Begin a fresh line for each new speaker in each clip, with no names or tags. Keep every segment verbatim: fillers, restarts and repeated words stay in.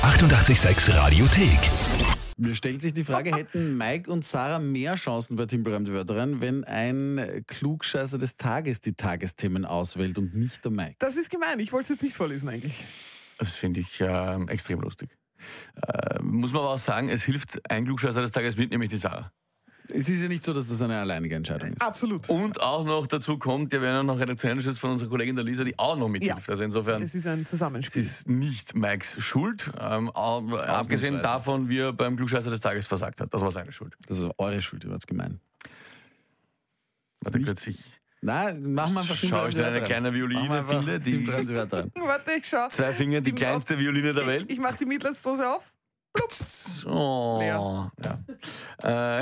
achtundachtzig Komma sechs Radiothek.
Mir stellt sich die Frage, hätten Mike und Sarah mehr Chancen bei Timpelreim die Wörterin, wenn ein Klugscheißer des Tages die Tagesthemen auswählt und nicht der Mike?
Das ist gemein, ich wollte es jetzt nicht vorlesen eigentlich.
Das finde ich äh, extrem lustig. Äh, muss man aber auch sagen, es hilft ein Klugscheißer des Tages mit, nämlich die Sarah.
Es ist ja nicht so, dass das eine alleinige Entscheidung ist.
Absolut.
Und auch noch dazu kommt, ja, wir haben noch redaktionellen Schutz von unserer Kollegin der Lisa, die auch noch mithilft.
Ja.
Also insofern,
Es ist ein
es
Zusammenspiel.
ist nicht Mikes Schuld, ähm, aber abgesehen davon, wie er beim Klugscheißer des Tages versagt hat. Das war seine Schuld.
Das ist eure Schuld, ihr wart's gemein.
Warte
nicht-
kurz, ich
Nein, machen wir einfach
schaue schnell eine kleine Violine finde, die
Timpelreim die Wörterin.
Warte, ich schau.
zwei Finger, die
Die
kleinste Violine der Welt.
Ich, ich mache die Mitleidsdose auf.
Oh,
Leer.
ja. Äh,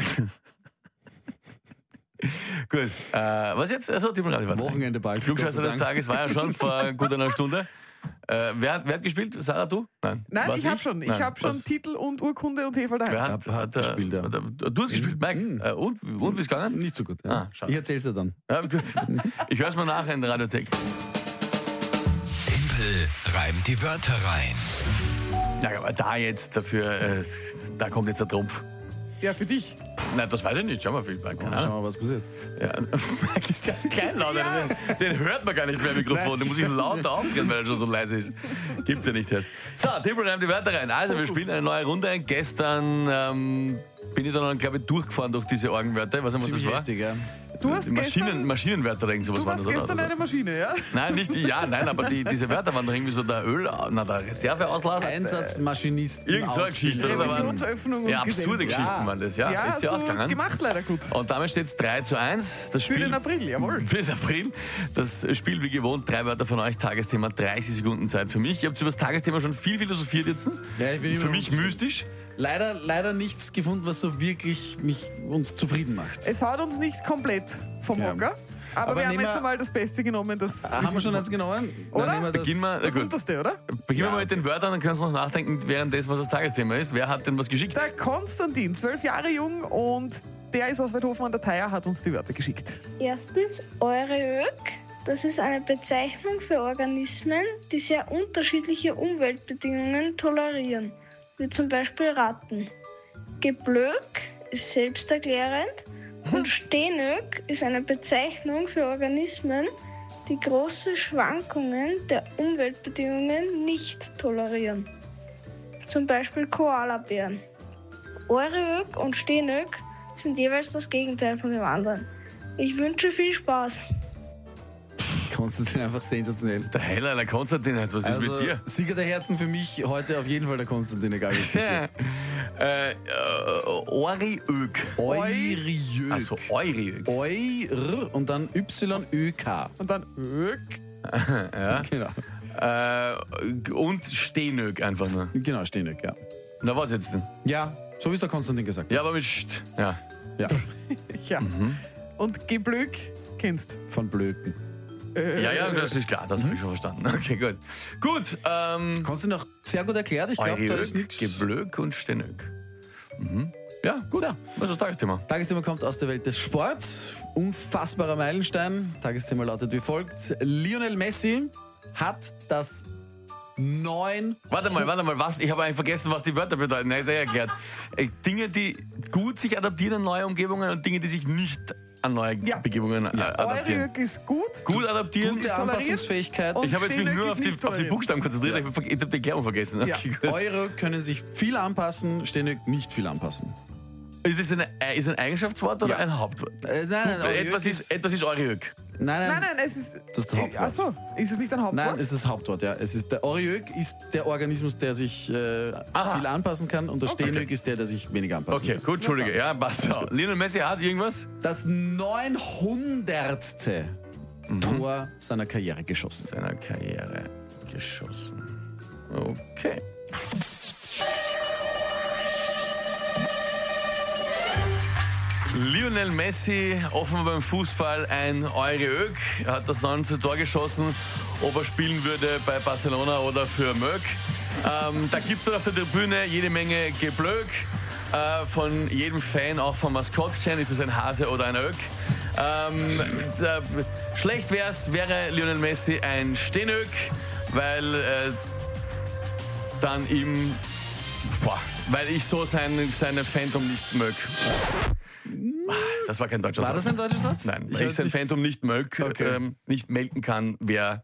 Gut, äh, was jetzt? Also, Timpelreim, warte.
Wochenende bald.
Klugscheißer
Gott
des
sei Dank.
Tages war ja schon vor gut einer Stunde. Äh, wer, hat, wer hat gespielt? Sarah, du? Nein.
Nein,
War's
ich habe schon. Ich
Nein.
habe schon
Was?
Titel und Urkunde und Heferl daheim.
Wer hat,
Hab- hab
hat, äh,
gespielt, ja.
hat, du hast gespielt, Mike.
Mhm.
Äh, und und wie ist gegangen?
Nicht so gut. Ja.
Ah, schade.
ich erzähl's dir dann.
Ja, gut. Ich höre es mal nachher in der Radiothek.
Tempel reimt die Wörter rein.
Ja, aber da jetzt dafür, äh, da kommt jetzt der Trumpf.
Ja, für dich.
Nein, das weiß ich nicht. Schau mal, viel Mike.
Schauen wir mal, was passiert.
Ja, Mike ist ganz klein laut. Den, den hört man gar nicht mehr im Mikrofon. Den muss ich lauter aufdrehen, weil er schon so leise ist. Gibt's ja nicht erst. So, Timpel reimt die Wörter rein. Also, wir
Fokus.
spielen eine neue Runde. Gestern ähm, bin ich dann, glaube ich, durchgefahren durch diese Orgenwörter. Was, was das
Ziemlich
war?
heftig, ja.
Du hast
Maschinen,
gestern,
Maschinenwörter, irgend sowas
du
waren
warst
das, oder?
gestern
Also-
eine Maschine, ja?
Nein, nicht die, ja, nein, aber die, diese Wörter waren doch irgendwie so der Öl, na, der Reserveauslass.
Einsatzmaschinisten.
Irgend so eine Geschichte, oder? Da waren-
Revisionsöffnung und
Ja, absurde
Gesellen.
Geschichten
Ja.
waren das, ja.
Ja,
ist ja
so
ausgegangen.
gemacht leider gut.
Und damit steht es drei zu eins. Das
Für
Spiel,
den April, jawohl.
Für den April. Das Spiel wie gewohnt, drei Wörter von euch, Tagesthema, dreißig Sekunden Zeit für mich. Ihr habt über das Tagesthema schon viel philosophiert jetzt.
Ja, ich bin immer
Für mich
unzufrieden.
mystisch.
Leider, leider nichts gefunden, was so wirklich mich, uns zufrieden macht.
Es haut uns nicht komplett vom
Ja.
Hocker, aber,
Aber
wir haben
nehmen
jetzt
wir-
einmal das Beste genommen. Das
Ah, haben wir schon eins genommen?
Oder?
Dann nehmen wir das.
Beginnen wir, na
das
gut.
Unterste, oder?
Beginnen wir
Ja,
mal mit den Wörtern, dann können Sie noch nachdenken, während das, was das Tagesthema ist. Wer hat denn was geschickt?
Der Konstantin, zwölf Jahre jung und der ist aus Weidhofen an der Theier, hat uns die Wörter geschickt.
Erstens Eureök. Das ist eine Bezeichnung für Organismen, die sehr unterschiedliche Umweltbedingungen tolerieren, wie zum Beispiel Ratten. Geblök ist selbsterklärend und Steenök ist eine Bezeichnung für Organismen, die große Schwankungen der Umweltbedingungen nicht tolerieren, zum Beispiel Koalabären. Eureök und Steenök sind jeweils das Gegenteil von dem anderen. Ich wünsche viel Spaß.
Konstantin einfach sensationell.
Der Heller, der Konstantin, was ist
Also,
mit dir?
Sieger der Herzen für mich heute auf jeden Fall der Konstantin, egal wie es passiert.
Äh, äh, Oriök.
Euriök.
Also Euriök.
Eur und dann Y Ö K.
Und dann Ök.
Ja.
Genau.
Äh, und Steenök einfach nur.
Genau, Steenök, ja.
Na, was jetzt denn?
Ja, so wie es der Konstantin gesagt hat.
Ja, aber mit St. Ja.
Ja,
Ja. Und Geblök kennst.
von Blöken.
Ja, ja, das ist klar, das habe ich schon verstanden. Okay, gut. Gut, ähm,
Konstantin auch sehr gut erklärt. Ich glaube, da ist
Euriök,
nichts.
Geblök und Steenök. Mhm. Ja, gut.
Ja.
Was ist das Tagesthema?
Tagesthema kommt aus der Welt des Sports. Unfassbarer Meilenstein. Tagesthema lautet wie folgt. Lionel Messi hat das neun...
Warte mal, warte mal, was? Ich habe eigentlich vergessen, was die Wörter bedeuten. Nein, ist eh erklärt. Äh, Dinge, die gut sich adaptieren an neue Umgebungen und Dinge, die sich nicht an neue
Ja.
Umgebungen äh, adaptieren.
Eureök ist gut.
Gut adaptieren.
Gute
ist toleriert.
Anpassungsfähigkeit.
Und
Ich habe jetzt mich
Steenök
nur
ist
auf die,
nicht
auf die
toleriert.
Buchstaben konzentriert. Ich habe hab die Erklärung vergessen.
Ja.
Okay, gut.
Eure können sich viel anpassen, Steenök nicht viel anpassen.
Ist das eine, äh, ist ein Eigenschaftswort oder
Ja.
ein Hauptwort?
Äh, nein, nein, Euriök
Etwas ist, etwas ist Euriök.
Nein, nein,
Nein, nein, es ist.
Das ist das Hauptwort.
Ach so, ist es nicht ein Hauptwort?
Nein, es ist das Hauptwort, ja. Es ist der Euriök ist der Organismus, der sich äh,
Aha.
viel anpassen kann und der Steenök ist der, der sich weniger anpassen
Okay,
kann.
gut, Entschuldige. Ja, passt. So. Lionel Messi hat irgendwas?
Das neunhundertste Tor seiner Karriere geschossen.
Seiner Karriere geschossen. Okay. Lionel Messi, offenbar beim Fußball ein Euriök. Er hat das neunzehnte Tor geschossen. Ob er spielen würde bei Barcelona oder für Möck. Ähm, da gibt es dann auf der Tribüne jede Menge Geblök. Äh, von jedem Fan, auch vom Maskottchen. Ist es ein Hase oder ein Ök? Ähm, da, schlecht wär's, wäre Lionel Messi ein Steenök, weil äh, dann ihm Boah, weil ich so sein, seine Phantom nicht mög. Das war kein deutscher
War
Satz.
das ein deutscher Satz?
Nein, weil
Ich
ich,
hab's
sein
nicht-
Phantom nicht mög,
Okay.
ähm, nicht melken kann, wer...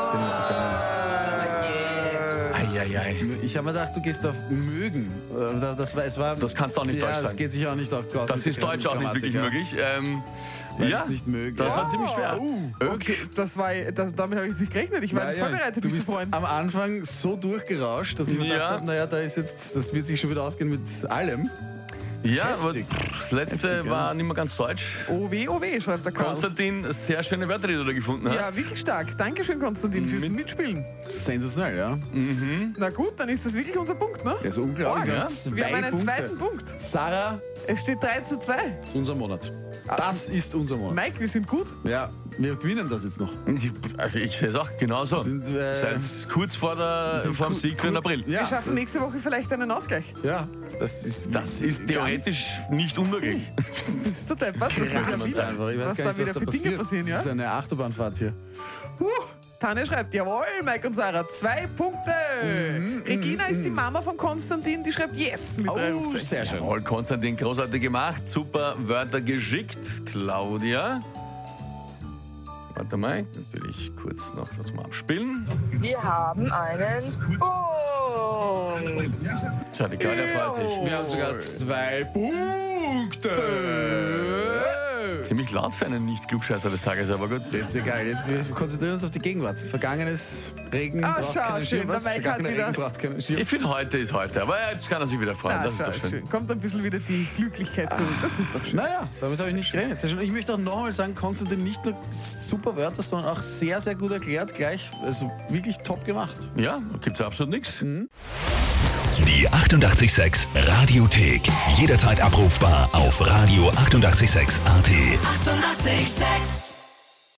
Eieiei.
Ich habe mir gedacht, du gehst auf mögen. Äh, Das, war, es war,
Das kannst du auch nicht
ja,
deutsch
das
sagen.
geht sich auch nicht aus.
Das ist deutsch auch nicht wirklich möglich. Ähm,
Weil
ja,
ich's nicht möge.
das war ziemlich schwer.
Uh,
Ök.
okay, das war, das, damit habe ich nicht gerechnet. Ich war
Ja,
nicht
ja,
vorbereitet,
du
mich zu
bist
freuen.
am Anfang so durchgerauscht, dass ich mir
Ja.
gedacht habe, naja, da ist jetzt, das wird sich schon wieder ausgehen mit allem.
Ja, aber
Heftig.
das letzte
Heftig, ja.
war nicht mehr ganz deutsch.
O W, O W, schreibt der Karl.
Konstantin, sehr schöne Wörter, die du da gefunden hast.
Ja, wirklich stark. Dankeschön, Konstantin, fürs
Mit-
Mitspielen.
Sensationell, ja.
Na gut, dann ist das wirklich unser Punkt, ne?
Das ist unglaublich.
Oh,
Wir
ja.
haben zwei
Wir haben einen
Punkte.
zweiten Punkt.
Sarah,
Es steht drei zu zwei.
das ist unser Monat. Das ist unser Monat.
Mike, wir sind gut.
Ja, wir gewinnen das jetzt noch.
Also ich sehe es auch genauso.
Sind, äh,
Seid kurz vor, der,
sind
vor dem
ku-
Sieg für den
kurz-
April.
Ja,
Wir schaffen nächste Woche vielleicht einen Ausgleich.
ja, das ist,
Das ist theoretisch nicht unmöglich.
Das ist so deppert. Das ist ja
ganz
wieder,
einfach. Ich weiß
was
gar
da
nicht,
wieder
was da
für Dinge
passiert.
passieren, ja?
Das ist eine Achterbahnfahrt hier.
Tanja schreibt, jawohl, Mike und Sarah, zwei Punkte. Regina ist die Mama von Konstantin, die schreibt yes mit drei
Oh,
Rufzeichen.
sehr schön.
Jawohl, Konstantin, großartig gemacht. Super Wörter geschickt. Claudia. Warte mal, natürlich kurz noch das mal abspielen.
Wir haben einen Punkt.
Schau, die Claudia freut sich.
Wir haben sogar zwei Punkte.
Ziemlich laut für einen Nicht-Klugscheißer des Tages, aber gut.
Das ist egal. Jetzt wir konzentrieren uns auf die Gegenwart. Vergangenes Regen
Ah,
braucht
schau,
keinen
schön,
Schirm. Was?
der Mike hat
Vergangener
wieder-
Regen braucht keinen Schirm.
Ich finde, heute ist heute, aber jetzt kann er sich wieder freuen.
Ah,
Das ist
schau,
doch schön.
schön. Kommt ein bisschen wieder die Glücklichkeit zurück. Das ist doch schön.
Naja, damit habe ich nicht gerechnet. Sehr schön. Ich möchte auch nochmal sagen, Konstantin, nicht nur super Wörter, sondern auch sehr, sehr gut erklärt. Gleich, also wirklich top gemacht.
Ja, da gibt es absolut nichts.
Die achtundachtzig Komma sechs Radiothek. Jederzeit abrufbar auf radio achtundachtzig Komma sechs A T.
Eighty-eight point six